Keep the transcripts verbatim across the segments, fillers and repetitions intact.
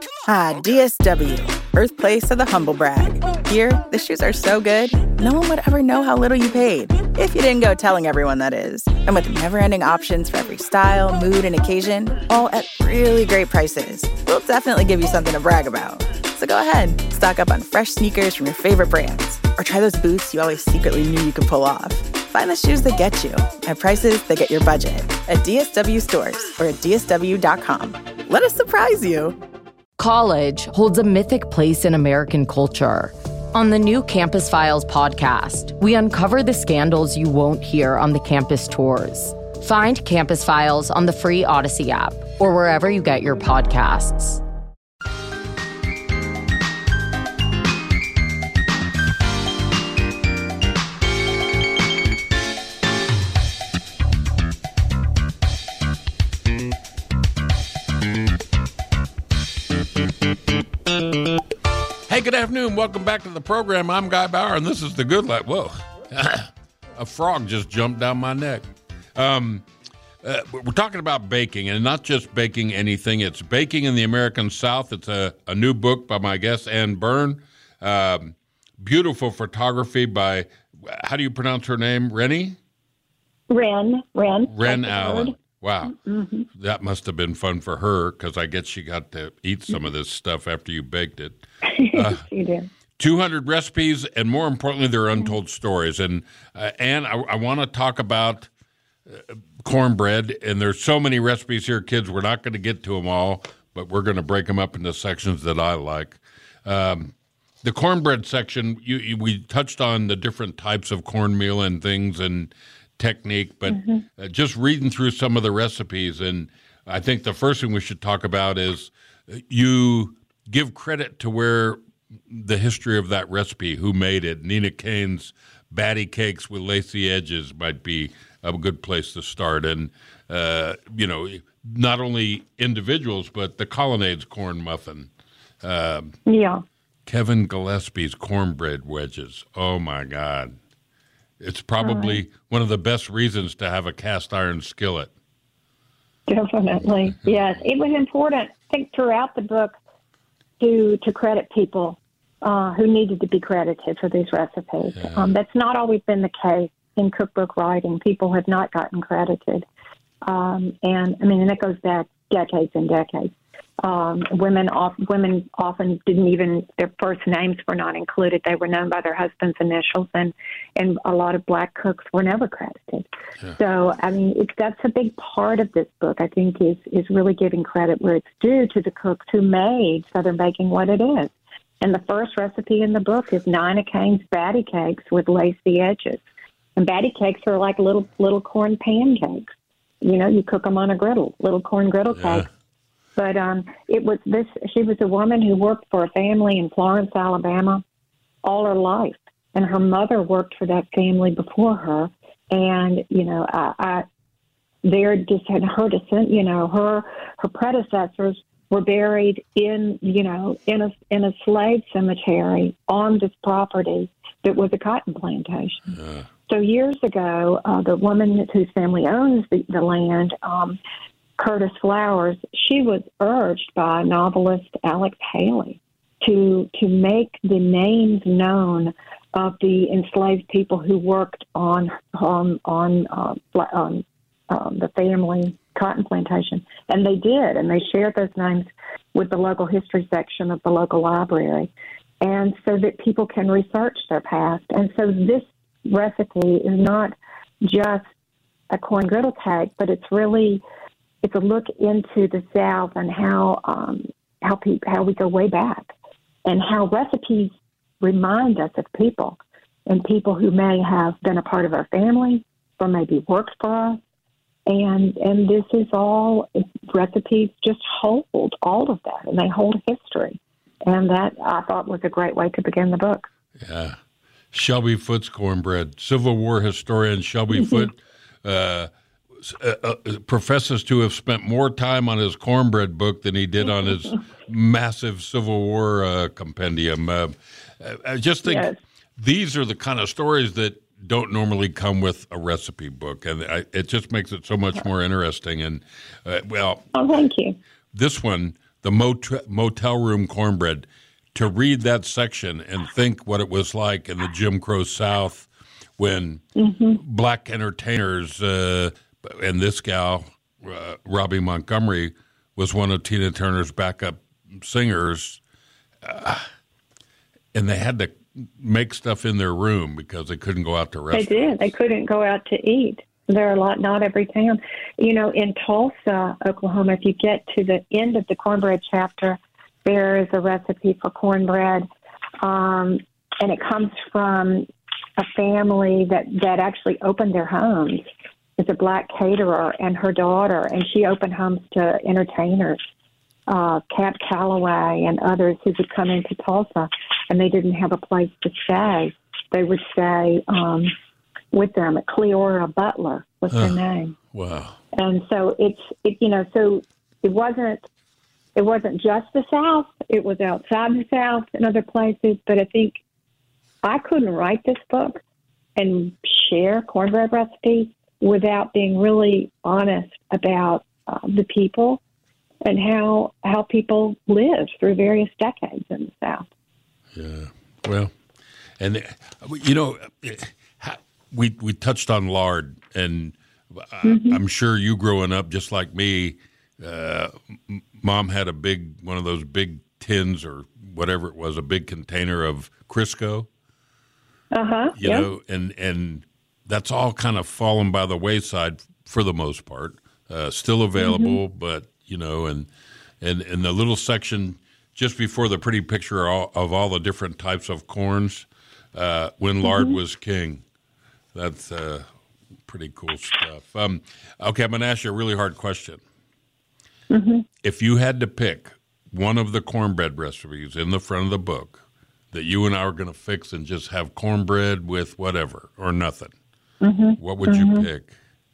Ah, D S W, birthplace of the humble brag. Here, the shoes are so good, no one would ever know how little you paid. If you didn't go telling everyone, that is. And with never-ending options for every style, mood, and occasion, all at really great prices, we'll definitely give you something to brag about. So go ahead, stock up on fresh sneakers from your favorite brands, or try those boots you always secretly knew you could pull off. Find the shoes that get you at prices that get your budget at D S W stores or at D S W dot com. Let us surprise you. College holds a mythic place in American culture. On the new Campus Files podcast, we uncover the scandals you won't hear on the campus tours. Find Campus Files on the free Odyssey app or wherever you get your podcasts. Hey, good afternoon. Welcome back to the program. I'm Guy Bauer, and this is The Good Life. Whoa. A frog just jumped down my neck. Um, uh, we're talking about baking, and not just baking anything. It's Baking in the American South. It's a, a new book by my guest, Ann Byrne. Um, beautiful photography by, how do you pronounce her name? Rennie? Ren. Ren. Ren Allen. Wow. Mm-hmm. That must have been fun for her, because I guess she got to eat some of this stuff after you baked it. Uh, she did. two hundred recipes, and more importantly, they're untold stories. And, uh, Ann, I, I want to talk about uh, cornbread, and there's so many recipes here, kids. We're not going to get to them all, but we're going to break them up into sections that I like. Um, the cornbread section, you, you, we touched on the different types of cornmeal and things and technique, but mm-hmm. uh, just reading through some of the recipes, and I think the first thing we should talk about is you give credit to where the history of that recipe, who made it. Nina Kane's Batty Cakes with Lacy Edges might be a good place to start, and uh, you know, not only individuals, but the Colonnades corn muffin. Uh, yeah. Kevin Gillespie's cornbread wedges. Oh my God. It's probably right. one of the best reasons to have a cast iron skillet. Definitely. Yes. It was important, I think, throughout the book to to credit people uh, who needed to be credited for these recipes. Yeah. Um, that's not always been the case in cookbook writing. People have not gotten credited. Um, and, I mean, and that goes back decades and decades. Um, women, off, women often didn't even, their first names were not included. They were known by their husband's initials, and, and a lot of black cooks were never credited. Yeah. So, I mean, it, that's a big part of this book, I think, is, is really giving credit where it's due to the cooks who made Southern baking what it is. And the first recipe in the book is Nina Kane's Batty Cakes with Lacy Edges. And Batty Cakes are like little little corn pancakes. You know, you cook them on a griddle, little corn griddle yeah. cakes. But um, it was this. She was a woman who worked for a family in Florence, Alabama, all her life, and her mother worked for that family before her. And you know, I, I there just had her descent. You know, her her predecessors were buried in you know in a in a slave cemetery on this property that was a cotton plantation. Uh. So years ago, uh, the woman whose family owns the, the land. Um, Curtis Flowers, she was urged by novelist Alex Haley to to make the names known of the enslaved people who worked on on on, uh, on um, the family cotton plantation, and they did, and they shared those names with the local history section of the local library, and so that people can research their past. And so this recipe is not just a corn griddle cake, but it's really It's a look into the South and how um, how pe- how we go way back, and how recipes remind us of people, and people who may have been a part of our family or maybe worked for us. And and this is all, recipes just hold all of that, and they hold history. And that, I thought, was a great way to begin the book. Yeah. Shelby Foote's cornbread. Civil War historian Shelby Foote uh, uh, uh, professes to have spent more time on his cornbread book than he did on his massive Civil War uh, compendium. Uh, I just think yes. these are the kind of stories that don't normally come with a recipe book, and I, it just makes it so much more interesting. And, uh, well, oh, thank you. This one, the mot- motel room cornbread, to read that section and think what it was like in the Jim Crow South when mm-hmm. black entertainers, uh, and this gal, uh, Robbie Montgomery, was one of Tina Turner's backup singers, uh, and they had to make stuff in their room because they couldn't go out to restaurants. They did. They couldn't go out to eat. There are a lot, not every town. You know, in Tulsa, Oklahoma, if you get to the end of the cornbread chapter, there is a recipe for cornbread, um, and it comes from a family that, that actually opened their homes. It's a black caterer and her daughter, and she opened homes to entertainers, uh, Cap Calloway and others who would come into Tulsa, and they didn't have a place to stay. They would stay um, with them. Cleora Butler was her oh, name. Wow. And so it's, it, you know, so it wasn't, it wasn't just the South. It was outside the South and other places. But I think I couldn't write this book and share cornbread recipes without being really honest about uh, the people and how how people lived through various decades in the South. Yeah. Well, and, you know, we we touched on lard, and mm-hmm. I'm sure you growing up, just like me, uh, Mom had a big, one of those big tins or whatever it was, a big container of Crisco. Uh-huh. You yep. know, and, and that's all kind of fallen by the wayside for the most part. Uh, still available, mm-hmm. but, you know, and, and, and the little section just before the pretty picture of all, of all the different types of corns, uh, when lard mm-hmm. was king. That's uh, pretty cool stuff. Um, okay, I'm going to ask you a really hard question. Mm-hmm. If you had to pick one of the cornbread recipes in the front of the book that you and I are going to fix and just have cornbread with whatever or nothing, mm-hmm. what would mm-hmm. you pick?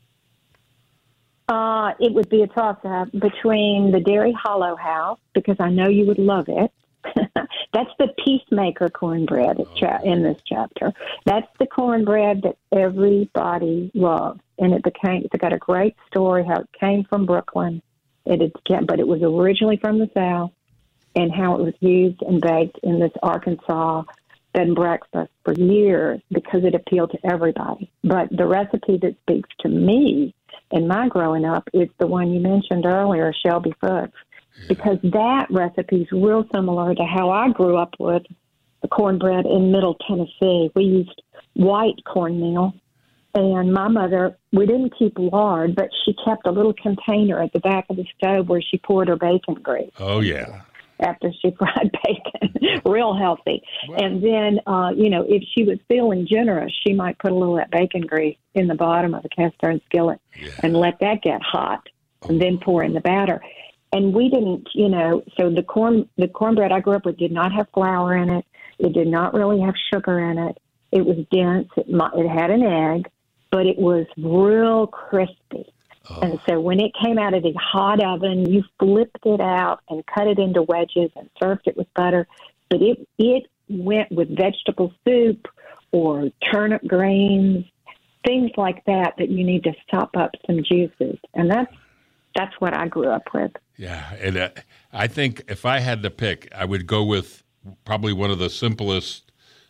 Uh, it would be a toss-up between the Dairy Hollow House, because I know you would love it. That's the peacemaker cornbread oh. in this chapter. That's the cornbread that everybody loves, and it became. It's got a great story how it came from Brooklyn. It had, but it was originally from the South, and how it was used and baked in this Arkansas bed and breakfast for years because it appealed to everybody. But the recipe that speaks to me in my growing up is the one you mentioned earlier, Shelby Foots, yeah. because that recipe is real similar to how I grew up with the cornbread in Middle Tennessee. We used white cornmeal. And my mother, we didn't keep lard, but she kept a little container at the back of the stove where she poured her bacon grease. Oh, yeah. After she fried bacon, real healthy. Wow. And then, uh, you know, if she was feeling generous, she might put a little of that bacon grease in the bottom of a cast iron skillet yeah. and let that get hot oh. and then pour in the batter. And we didn't, you know, so the corn, the cornbread I grew up with did not have flour in it. It did not really have sugar in it. It was dense. It, it had an egg. But it was real crispy. Oh. And so when it came out of the hot oven, you flipped it out and cut it into wedges and served it with butter. But it it went with vegetable soup or turnip greens, things like that that you need to sop up some juices. And that's that's what I grew up with. Yeah, and uh, I think if I had to pick, I would go with probably one of the simplest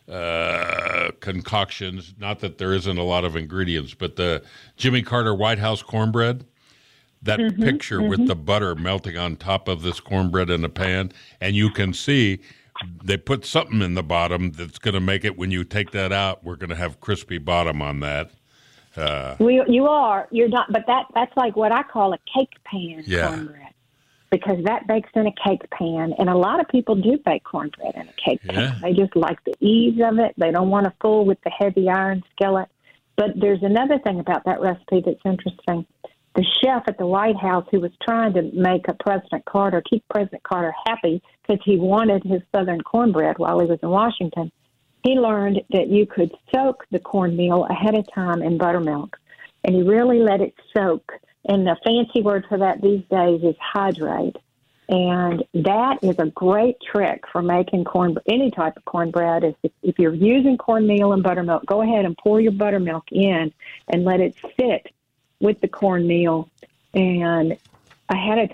uh concoctions, not that there isn't a lot of ingredients, but the Jimmy Carter White House cornbread, that mm-hmm, picture mm-hmm. with the butter melting on top of this cornbread in a pan, and you can see they put something in the bottom that's going to make it, when you take that out, we're going to have crispy bottom on that. Uh, we, you are, you're not, but that that's like what I call a cake pan yeah. cornbread. Because that bakes in a cake pan, and a lot of people do bake cornbread in a cake pan. Yeah. They just like the ease of it. They don't want to fool with the heavy iron skillet. But there's another thing about that recipe that's interesting. The chef at the White House, who was trying to make a President Carter, keep President Carter happy because he wanted his Southern cornbread while he was in Washington, he learned that you could soak the cornmeal ahead of time in buttermilk, and he really let it soak. And the fancy word for that these days is hydrate. And that is a great trick for making corn, any type of cornbread. Is if, if you're using cornmeal and buttermilk, go ahead and pour your buttermilk in and let it sit with the cornmeal and ahead of time.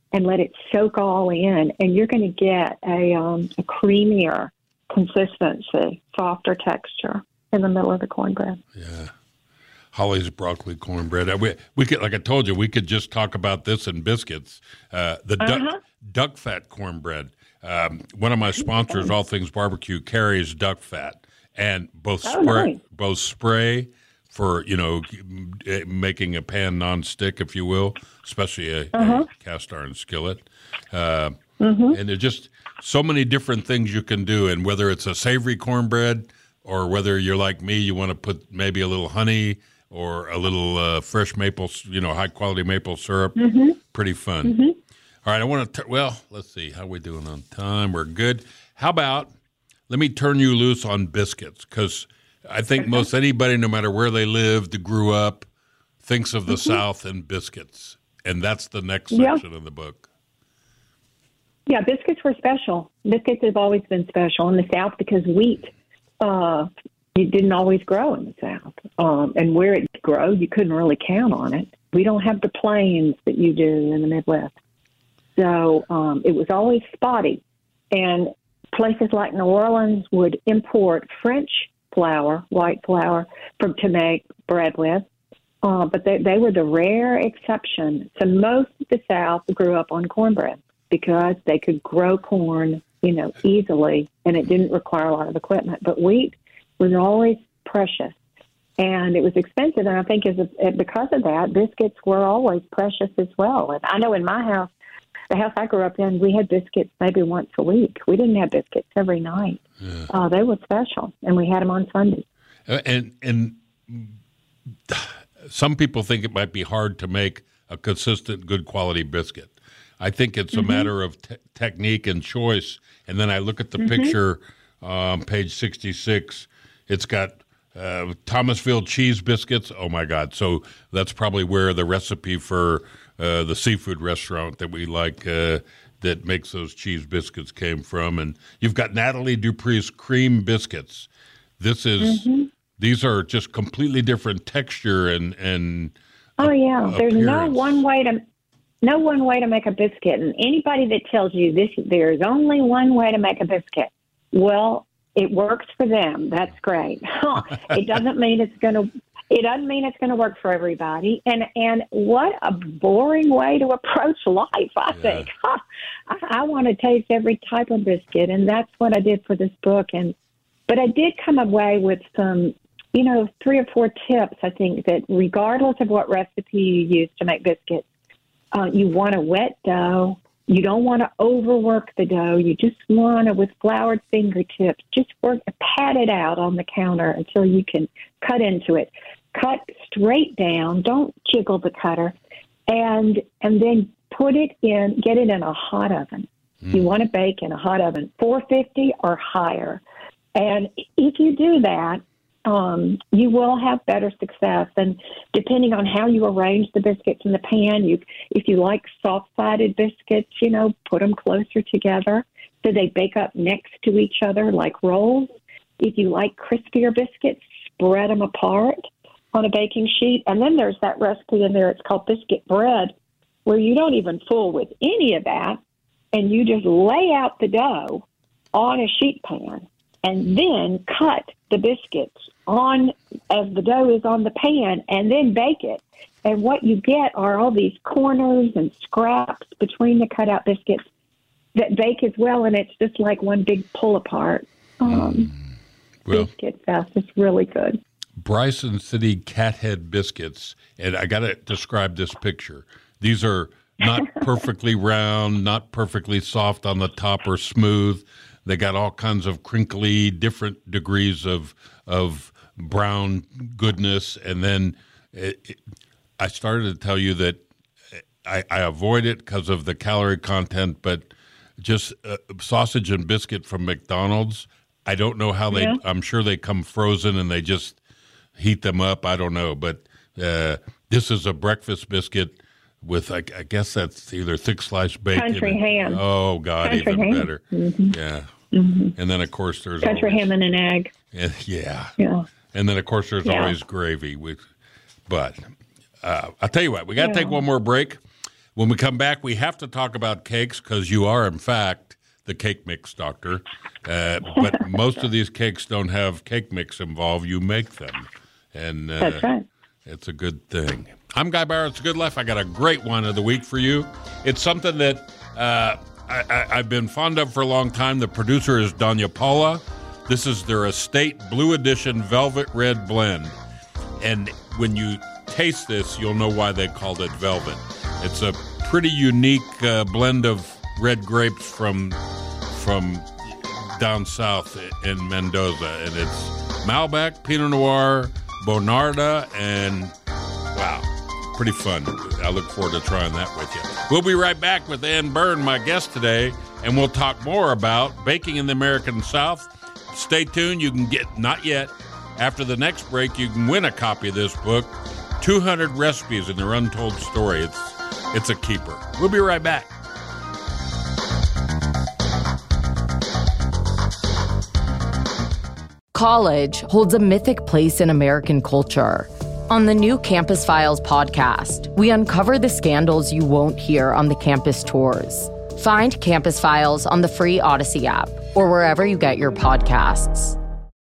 and let it soak all in, and you're going to get a, um, a creamier consistency, softer texture in the middle of the cornbread. Yeah. Holly's broccoli cornbread. We, we could, like I told you, we could just talk about this in biscuits. Uh, the duck, Uh-huh. duck fat cornbread. Um, one of my sponsors, All Things Barbecue, carries duck fat, and both Oh, spray, nice. both spray for, you know, making a pan nonstick, if you will, especially a, Uh-huh. a cast iron skillet. Uh, Mm-hmm. And there's just so many different things you can do, and whether it's a savory cornbread or whether you're like me, you want to put maybe a little honey or a little uh, fresh maple, you know, high quality maple syrup. Mm-hmm. Pretty fun. Mm-hmm. All right, I want to. Well, let's see how we doing on time. We're good. How about let me turn you loose on biscuits, because I think most anybody, no matter where they lived, grew up, thinks of the Mm-hmm. South and biscuits, and that's the next Yeah. section of the book. Yeah, biscuits were special. Biscuits have always been special in the South because wheat uh, it didn't always grow in the South. Um, and where it did grow, you couldn't really count on it. We don't have the plains that you do in the Midwest. So um, it was always spotty. And places like New Orleans would import French flour, white flour, from, to make bread with. Uh, but they, they were the rare exception. So most of the South grew up on cornbread, because they could grow corn, you know, easily, and it didn't require a lot of equipment. But wheat was always precious, and it was expensive. And I think as a, because of that, biscuits were always precious as well. And I know in my house, the house I grew up in, we had biscuits maybe once a week. We didn't have biscuits every night. Yeah. Uh, they were special, and we had them on Sundays. Uh, and and some people think it might be hard to make a consistent, good quality biscuit. I think it's a mm-hmm. matter of te- technique and choice. And then I look at the mm-hmm. picture, um, page sixty-six. It's got uh, Thomasville cheese biscuits. Oh, my God. So that's probably where the recipe for uh, the seafood restaurant that we like uh, that makes those cheese biscuits came from. And you've got Natalie Dupree's cream biscuits. This is mm-hmm. These are just completely different texture and, and Oh, yeah. a- There's no appearance. one way to... No one way to make a biscuit, and anybody that tells you this, there's only one way to make a biscuit, well, it works for them. That's great. It doesn't mean it's going to. It doesn't mean it's going to work for everybody. And and what a boring way to approach life, I Yeah. think. I, I want to taste every type of biscuit, and that's what I did for this book. And but I did come away with some, you know, three or four tips. I think that regardless of what recipe you use to make biscuits. Uh, you want a wet dough. You don't want to overwork the dough. You just want to, with floured fingertips, just work, pat it out on the counter until you can cut into it. Cut straight down. Don't jiggle the cutter. And and then put it in, get it in a hot oven. Mm. You want to bake in a hot oven, four fifty or higher. And if you do that, Um, you will have better success. And depending on how you arrange the biscuits in the pan, you, if you like soft-sided biscuits, you know, put them closer together so they bake up next to each other like rolls. If you like crispier biscuits, spread them apart on a baking sheet. And then there's that recipe in there, it's called biscuit bread, where you don't even fool with any of that, and you just lay out the dough on a sheet pan and then cut the biscuits on as the dough is on the pan, and then bake it. And what you get are all these corners and scraps between the cutout biscuits that bake as well, and it's just like one big pull apart um, Well, biscuit fest. It's really good. Bryson City Cathead biscuits, and I got to describe this picture. These are not perfectly round, not perfectly soft on the top or smooth. They got all kinds of crinkly, different degrees of of brown goodness. And then it, it, I started to tell you that I, I avoid it because of the calorie content, but just uh, sausage and biscuit from McDonald's, I don't know how they, Yeah. I'm sure they come frozen and they just heat them up. I don't know. But uh, this is a breakfast biscuit with, I, I guess that's either thick sliced bacon. Country and- ham. Oh, God, Country even ham. better. Mm-hmm. Yeah. Mm-hmm. And then, of course, there's Country always, ham and an egg. and, yeah. Yeah. And then, of course, there's Yeah. always gravy. With, but uh, I'll tell you what, we got to Yeah. take one more break. When we come back, we have to talk about cakes because you are, in fact, the cake mix doctor. Uh, but most of these cakes don't have cake mix involved. You make them. And uh, That's right. It's a good thing. I'm Guy Bauer. It's a Good Life. I got a great one of the week for you. It's something that uh, I, I, I've been fond of for a long time. The producer is Danya Paula. This is their Estate Blue Edition Velvet Red Blend. And when you taste this, you'll know why they called it Velvet. It's a pretty unique uh, blend of red grapes from from down south in Mendoza. And it's Malbec, Pinot Noir, Bonarda, and wow, pretty fun. I look forward to trying that with you. We'll be right back with Ann Byrne, my guest today, and we'll talk more about baking in the American South. Stay tuned. You can get, not yet, after the next break, you can win a copy of this book, two hundred Recipes in Their Untold Story. It's, it's a keeper. We'll be right back. College holds a mythic place in American culture. On the new Campus Files podcast, we uncover the scandals you won't hear on the campus tours. Find Campus Files on the free Odyssey app or wherever you get your podcasts.